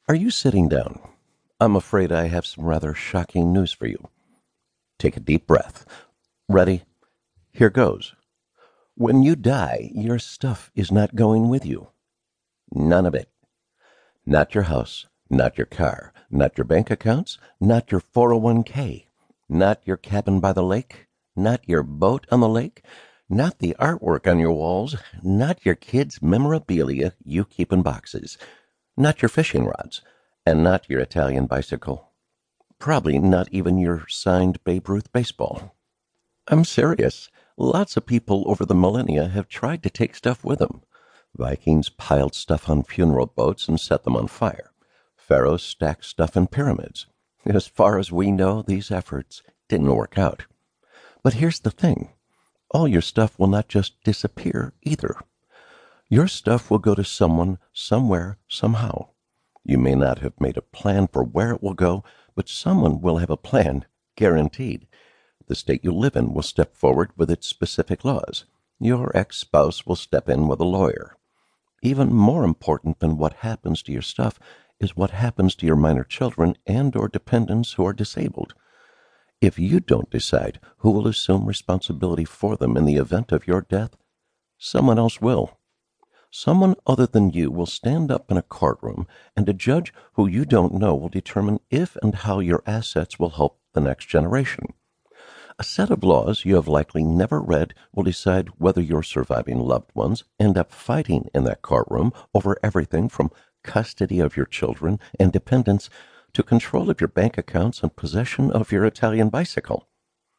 Are you sitting down? I'm afraid I have some rather shocking news for you. Take a deep breath. Ready? Here goes. When you die, your stuff is not going with you. None of it. Not your house, not your car, not your bank accounts, not your 401k, not your cabin by the lake, not your boat on the lake, not the artwork on your walls, not your kids' memorabilia you keep in boxes, not your fishing rods, and not your Italian bicycle. Probably not even your signed Babe Ruth baseball. I'm serious. Lots of people over the millennia have tried to take stuff with them. Vikings piled stuff on funeral boats and set them on fire. Pharaohs stacked stuff in pyramids. As far as we know, these efforts didn't work out. But here's the thing. All your stuff will not just disappear either. Your stuff will go to someone, somewhere, somehow. You may not have made a plan for where it will go, but someone will have a plan, guaranteed. The state you live in will step forward with its specific laws. Your ex-spouse will step in with a lawyer. Even more important than what happens to your stuff is what happens to your minor children and or dependents who are disabled. If you don't decide who will assume responsibility for them in the event of your death, someone else will. Someone other than you will stand up in a courtroom, and a judge who you don't know will determine if and how your assets will help the next generation. A set of laws you have likely never read will decide whether your surviving loved ones end up fighting in that courtroom over everything from custody of your children and dependents to control of your bank accounts and possession of your Italian bicycle.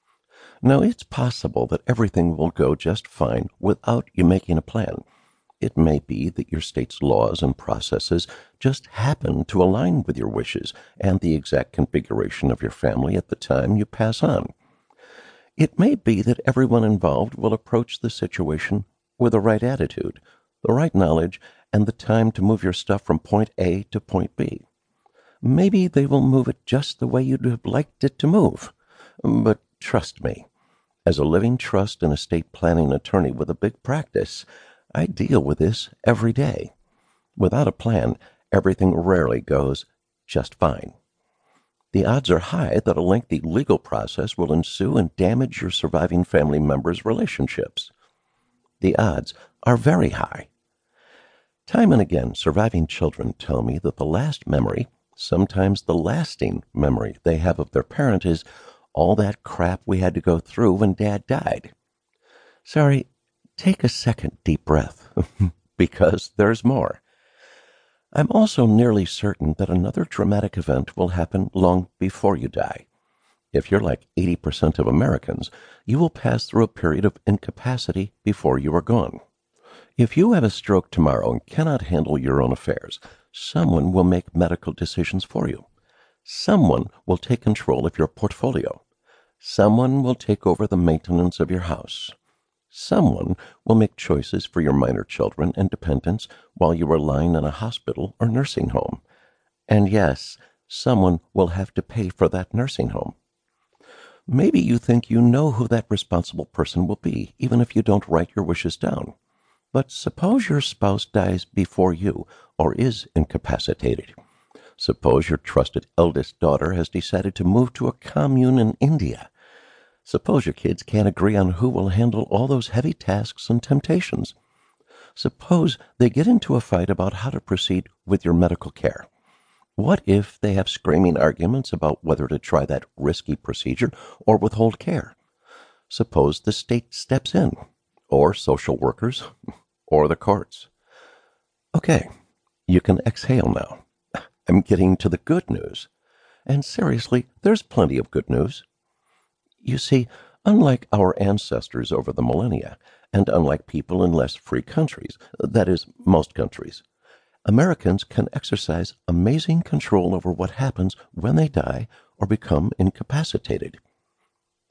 Now, it's possible that everything will go just fine without you making a plan. It may be that your state's laws and processes just happen to align with your wishes and the exact configuration of your family at the time you pass on. It may be that everyone involved will approach the situation with the right attitude, the right knowledge, and the time to move your stuff from point A to point B. Maybe they will move it just the way you'd have liked it to move. But trust me, as a living trust and estate planning attorney with a big practice, I deal with this every day. Without a plan, everything rarely goes just fine. The odds are high that a lengthy legal process will ensue and damage your surviving family members' relationships. The odds are very high. Time and again, surviving children tell me that the last memory, sometimes the lasting memory they have of their parent is all that crap we had to go through when Dad died. Sorry, take a second deep breath, because there's more. I'm also nearly certain that another dramatic event will happen long before you die. If you're like 80% of Americans, you will pass through a period of incapacity before you are gone. If you have a stroke tomorrow and cannot handle your own affairs, someone will make medical decisions for you. Someone will take control of your portfolio. Someone will take over the maintenance of your house. Someone will make choices for your minor children and dependents while you are lying in a hospital or nursing home. And yes, someone will have to pay for that nursing home. Maybe you think you know who that responsible person will be, even if you don't write your wishes down. But suppose your spouse dies before you or is incapacitated. Suppose your trusted eldest daughter has decided to move to a commune in India. Suppose your kids can't agree on who will handle all those heavy tasks and temptations. Suppose they get into a fight about how to proceed with your medical care. What if they have screaming arguments about whether to try that risky procedure or withhold care? Suppose the state steps in, or social workers, or the courts. Okay, you can exhale now. I'm getting to the good news. And seriously, there's plenty of good news. You see, unlike our ancestors over the millennia, and unlike people in less free countries, that is, most countries, Americans can exercise amazing control over what happens when they die or become incapacitated.